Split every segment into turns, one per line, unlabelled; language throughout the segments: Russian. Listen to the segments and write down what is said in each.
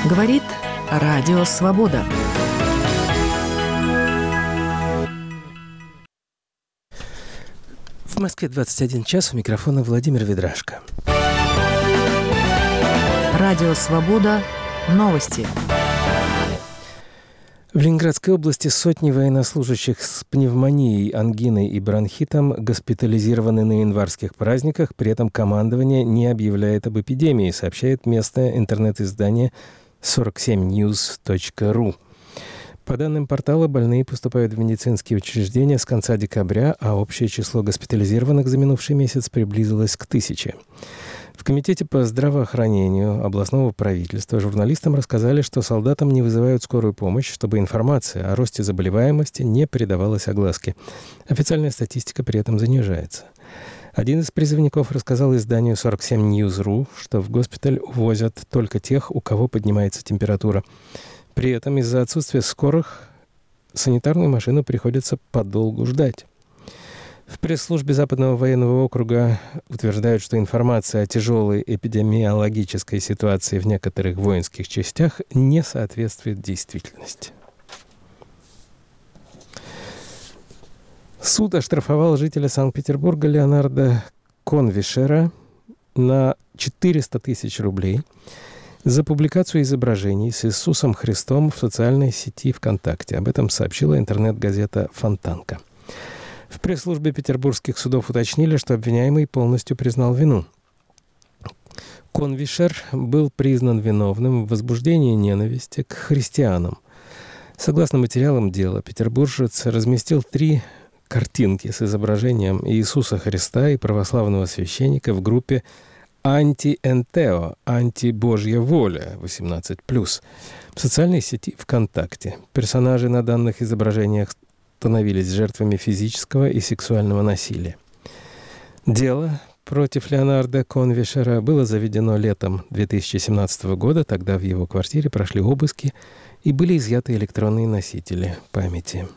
Говорит Радио Свобода.
В Москве 21 час, у микрофона Владимир Ведрашко.
Радио Свобода. Новости.
В Ленинградской области сотни военнослужащих с пневмонией, ангиной и бронхитом госпитализированы на январских праздниках, при этом командование не объявляет об эпидемии, сообщает местное интернет-издание 47news.ru. По данным портала, больные поступают в медицинские учреждения с конца декабря, а общее число госпитализированных за минувший месяц приблизилось к 1000. В Комитете по здравоохранению областного правительства журналистам рассказали, что солдатам не вызывают скорую помощь, чтобы информация о росте заболеваемости не придавалась огласке. Официальная статистика при этом занижается. Один из призывников рассказал изданию 47news.ru, что в госпиталь увозят только тех, у кого поднимается температура. При этом из-за отсутствия скорых санитарную машину приходится подолгу ждать. В пресс-службе Западного военного округа утверждают, что информация о тяжелой эпидемиологической ситуации в некоторых воинских частях не соответствует действительности. Суд оштрафовал жителя Санкт-Петербурга Леонарда Конвишера на 400 тысяч рублей за публикацию изображений с Иисусом Христом в социальной сети ВКонтакте. Об этом сообщила интернет-газета «Фонтанка». В пресс-службе петербургских судов уточнили, что обвиняемый полностью признал вину. Конвишер был признан виновным в возбуждении ненависти к христианам. Согласно материалам дела, петербуржец разместил 3 картинки с изображением Иисуса Христа и православного священника в группе «Анти-НТО» – «Антибожья воля» 18+, в социальной сети ВКонтакте. Персонажи на данных изображениях становились жертвами физического и сексуального насилия. Дело против Леонарда Конвишера было заведено летом 2017 года. Тогда в его квартире прошли обыски и были изъяты электронные носители памяти.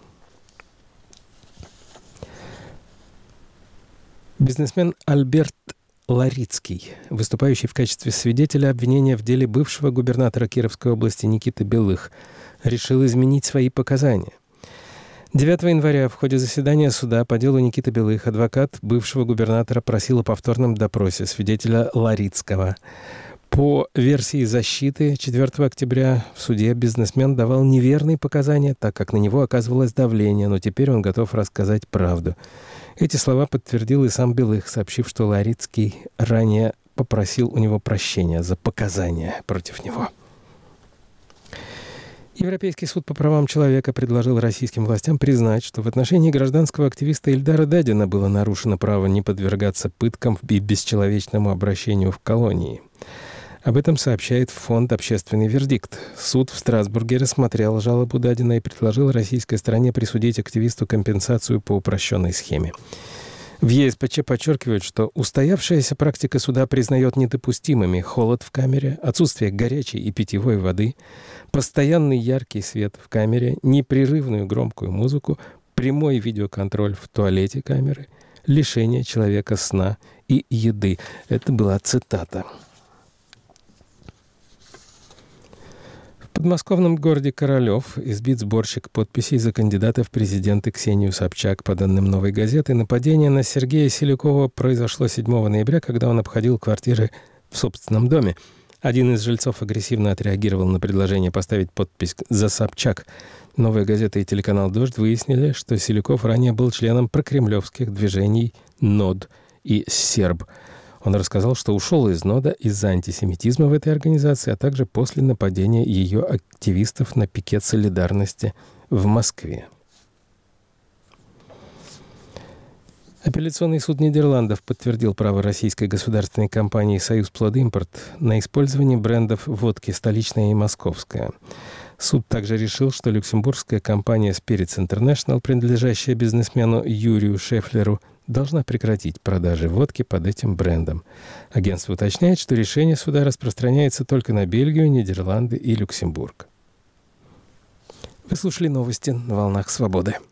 Бизнесмен Альберт Ларицкий, выступающий в качестве свидетеля обвинения в деле бывшего губернатора Кировской области Никиты Белых, решил изменить свои показания. 9 января в ходе заседания суда по делу Никиты Белых адвокат бывшего губернатора просил о повторном допросе свидетеля Ларицкого. По версии защиты, 4 октября в суде бизнесмен давал неверные показания, так как на него оказывалось давление, но теперь он готов рассказать правду. Эти слова подтвердил и сам Белых, сообщив, что Ларицкий ранее попросил у него прощения за показания против него. Европейский суд по правам человека предложил российским властям признать, что в отношении гражданского активиста Ильдара Дадина было нарушено право не подвергаться пыткам и бесчеловечному обращению в колонии. Об этом сообщает фонд «Общественный вердикт». Суд в Страсбурге рассмотрел жалобу Дадина и предложил российской стороне присудить активисту компенсацию по упрощенной схеме. В ЕСПЧ подчеркивают, что устоявшаяся практика суда признает недопустимыми холод в камере, отсутствие горячей и питьевой воды, постоянный яркий свет в камере, непрерывную громкую музыку, прямой видеоконтроль в туалете камеры, лишение человека сна и еды. Это была цитата. В подмосковном городе Королев избит сборщик подписей за кандидата в президенты Ксению Собчак. По данным «Новой газеты», нападение на Сергея Селюкова произошло 7 ноября, когда он обходил квартиры в собственном доме. Один из жильцов агрессивно отреагировал на предложение поставить подпись за Собчак. «Новая газета» и телеканал «Дождь» выяснили, что Селюков ранее был членом прокремлевских движений «НОД» и «Серб». Он рассказал, что ушел из НОДа из-за антисемитизма в этой организации, а также после нападения ее активистов на пикет солидарности в Москве. Апелляционный суд Нидерландов подтвердил право российской государственной компании «Союзплодимпорт» на использование брендов водки «Столичная» и «Московская». Суд также решил, что люксембургская компания Spirits International, принадлежащая бизнесмену Юрию Шефлеру, должна прекратить продажи водки под этим брендом. Агентство уточняет, что решение суда распространяется только на Бельгию, Нидерланды и Люксембург. Вы слушали новости на «Волнах Свободы».